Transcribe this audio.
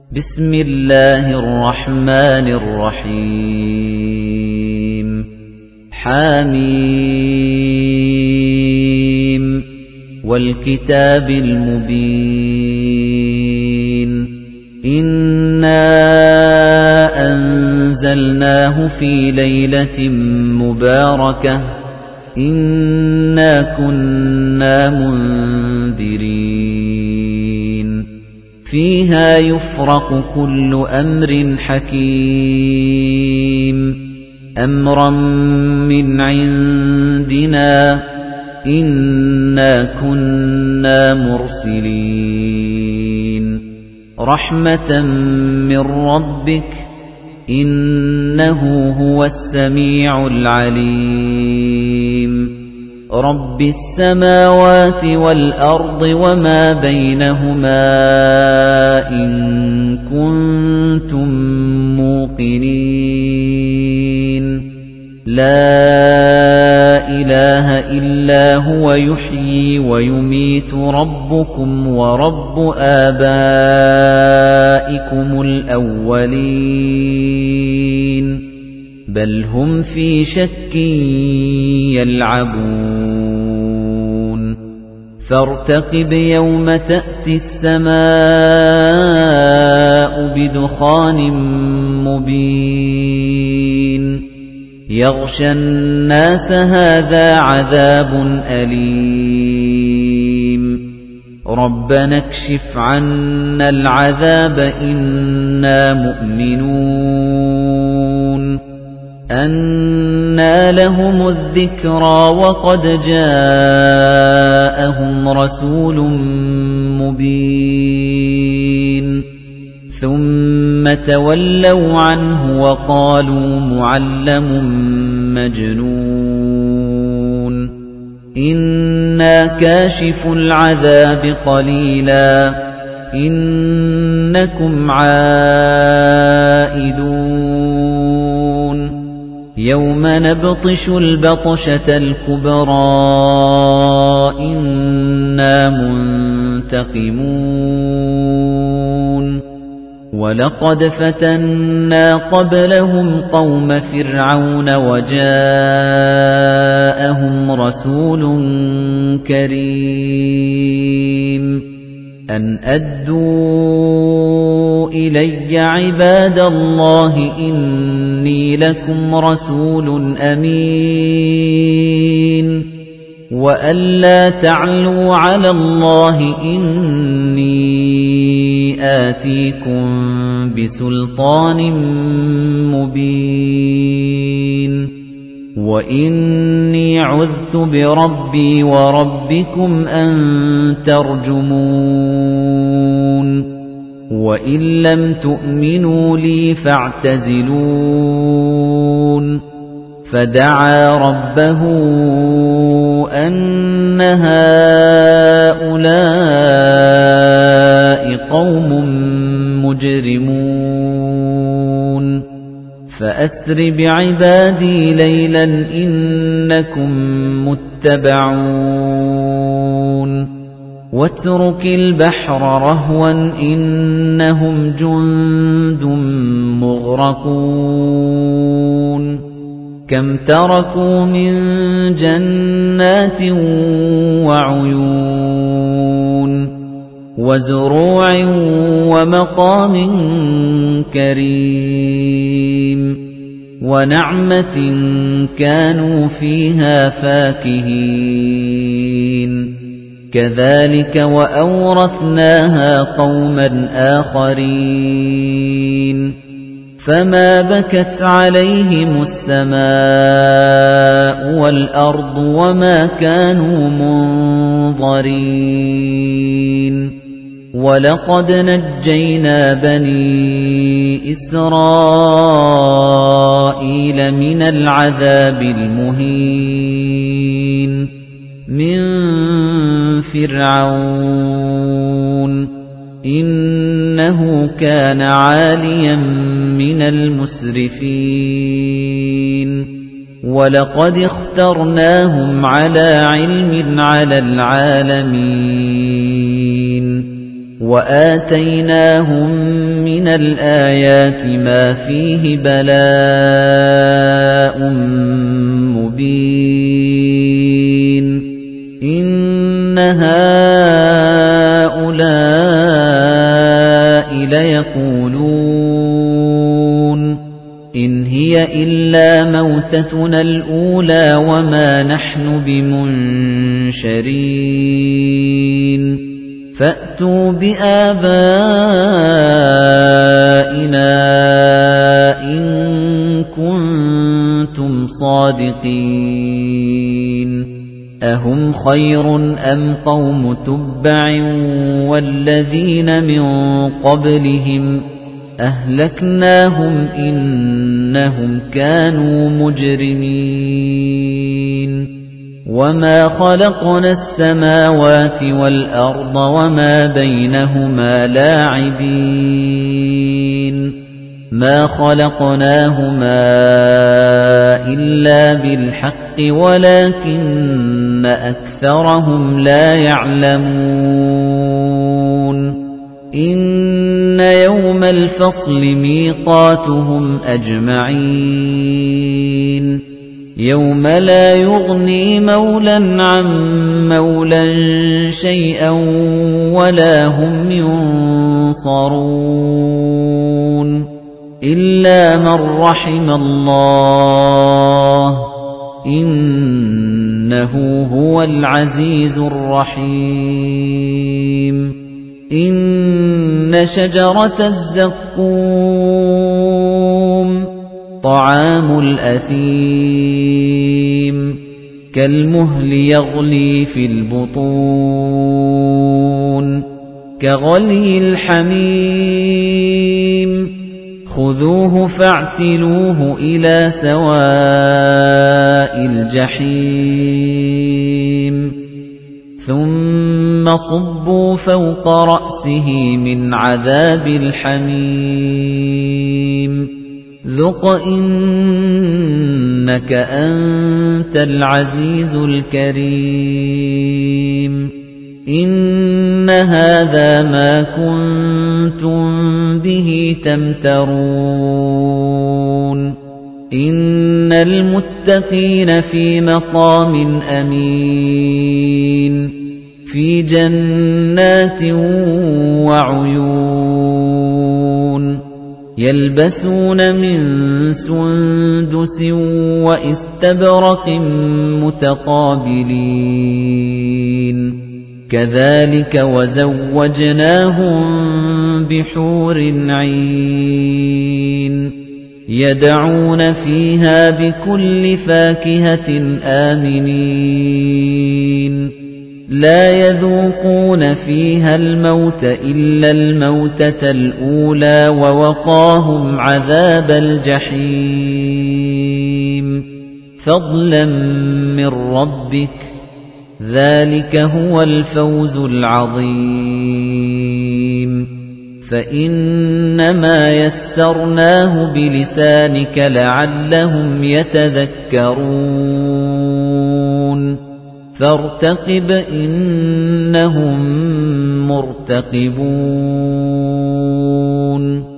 بسم الله الرحمن الرحيم حميم والكتاب المبين إنا أنزلناه في ليلة مباركة إنا كنا منذرين فيها يفرق كل أمر حكيم أمرا من عندنا إنا كنا مرسلين رحمة من ربك إنه هو السميع العليم رب السماوات والأرض وما بينهما إن كنتم موقنين لا إله إلا هو يحيي ويميت ربكم ورب آبائكم الأولين بل هم في شك يلعبون فارتقب يوم تأتي السماء بدخان مبين يغشى الناس هذا عذاب أليم ربنا اكشف عنا العذاب إنا مؤمنون أنى لهم الذكرى وقد جاءهم رسول مبين ثم تولوا عنه وقالوا معلم مجنون إنا كاشف العذاب قليلا إنكم عائدون يوم نبطش البطشة الكبرى إنا منتقمون ولقد فتنا قبلهم قوم فرعون وجاءهم رسول كريم أن أدوا إلي عباد الله إني لكم رسول أمين وألا تعلوا على الله إني آتيكم بسلطان مبين وإني عذت بربي وربكم أن ترجمون وإن لم تؤمنوا لي فاعتزلون فدعا ربه أن هؤلاء قوم مجرمون فأسر بعبادي ليلا إنكم متبعون واترك البحر رهوا إنهم جند مغرقون كم تركوا من جنات وعيون وزروع ومقام كريم ونعمة كانوا فيها فاكهين كذلك وأورثناها قوما آخرين فما بكت عليهم السماء والأرض وما كانوا منظرين ولقد نجينا بني إسرائيل من العذاب المهين من فرعون إنه كان عاليا من المسرفين ولقد اخترناهم على علم على العالمين وآتيناهم من الآيات ما فيه بلاء مبين إن هؤلاء ليقولون إن هي إلا موتتنا الأولى وما نحن بمنشرين فأتوا بآبائنا إن كنتم صادقين أهم خير أم قوم تبع والذين من قبلهم أهلكناهم إنهم كانوا مجرمين وما خلقنا السماوات والأرض وما بينهما لاعبين ما خلقناهما إلا بالحق ولكن أكثرهم لا يعلمون إن يوم الفصل ميقاتهم أجمعين يوم لا يغني مولا عن مولا شيئا ولا هم ينصرون إلا من رحم الله إنه هو العزيز الرحيم إن شجرة الزقوم طعام الأثيم كالمهل يغلي في البطون كغلي الحميم خذوه فاعتلوه إلى سواء الجحيم ثم صبوا فوق رأسه من عذاب الحميم ذق إنك أنت العزيز الكريم إن هذا ما كنتم به تمترون إن المتقين في مقام أمين في جنات وعيون يلبسون من سندس وإستبرق متقابلين كذلك وزوجناهم بحور عين يدعون فيها بكل فاكهة آمنين لا يذوقون فيها الموت إلا الموتة الأولى ووقاهم عذاب الجحيم فضلا من ربك ذلك هو الفوز العظيم فإنما يسرناه بلسانك لعلهم يتذكرون فارتقب إنهم مرتقبون